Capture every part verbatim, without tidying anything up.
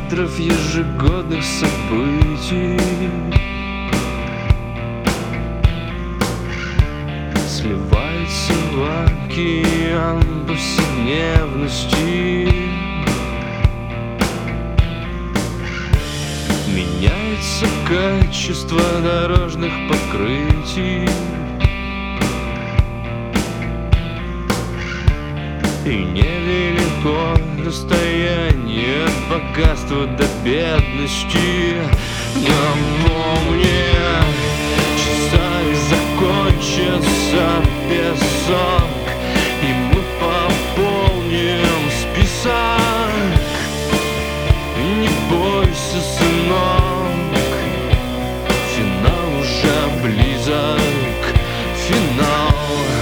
километров ежегодных событий сливается в океан повседневности. Меняется качество дорожных покрытий, и невелико расстояние от богатства до бедности. Но помни, часами закончится песок, и мы пополним список. Не бойся, сынок, финал уже близок, финал.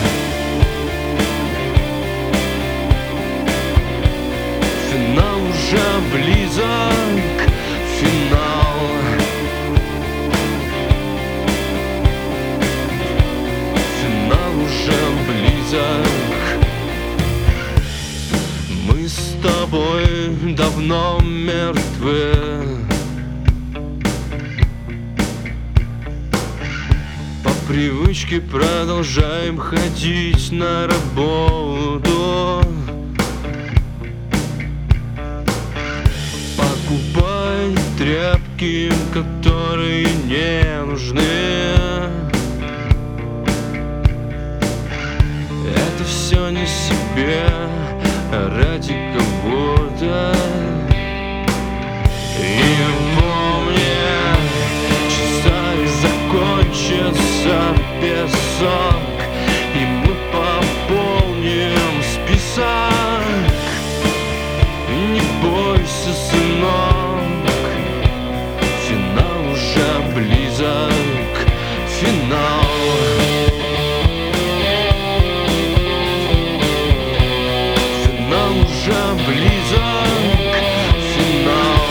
Финал уже близок, финал. Финал уже близок. Мы с тобой давно мертвы. По привычке продолжаем ходить на работу, покупать тряпки, которые не нужны. Это все не себе, а ради кого-то. И помни, часами закончится песок, и мы пополним список. Не бойся, сынок, финал уже близок, финал. Финал уже близок, финал.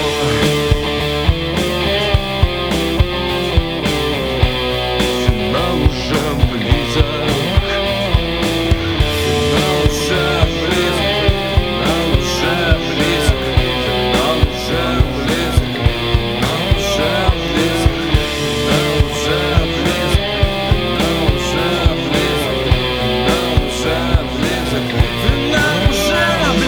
Финал уже близок. Финал уже близок. Финал уже близок. Финал уже близок. Финал уже близок. Финал уже близок. Финал уже близок. Финал уже близок. Финал уже близок.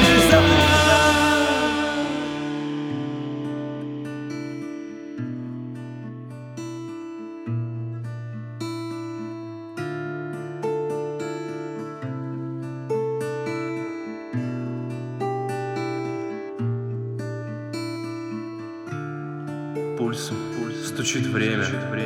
Пульсом стучит время,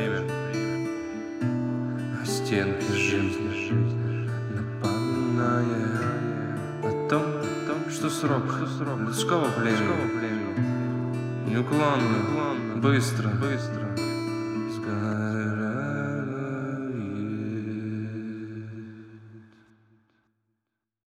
а стенки жизни, напоминая о том, что срок людского племени неуклонно, быстро